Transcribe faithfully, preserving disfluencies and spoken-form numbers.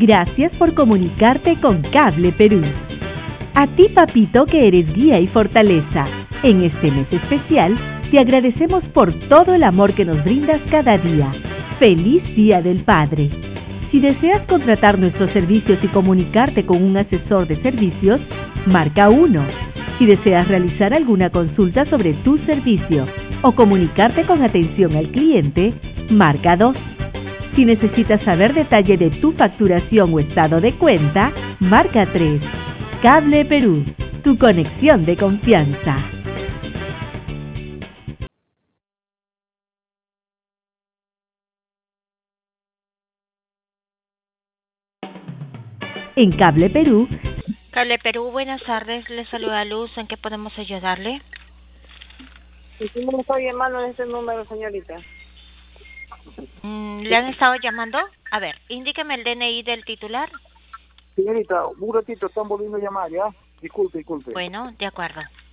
Gracias por comunicarte con Cable Perú. A ti, papito, que eres guía y fortaleza. En este mes especial, te agradecemos por todo el amor que nos brindas cada día. ¡Feliz Día del Padre! Si deseas contratar nuestros servicios y comunicarte con un asesor de servicios, marca uno. Si deseas realizar alguna consulta sobre tu servicio o comunicarte con atención al cliente, marca dos. Si necesitas saber detalle de tu facturación o estado de cuenta, marca tres. Cable Perú, tu conexión de confianza. En Cable Perú. Cable Perú, buenas tardes. Le saluda Luz. ¿En qué podemos ayudarle? ¿Y si me estoy llamando en este número, señorita? Mm, ¿Le han estado llamando? A ver, indíqueme el D N I del titular. Señorita, un ratito, están volviendo a llamar, ¿ya? Disculpe, disculpe. Bueno, de acuerdo.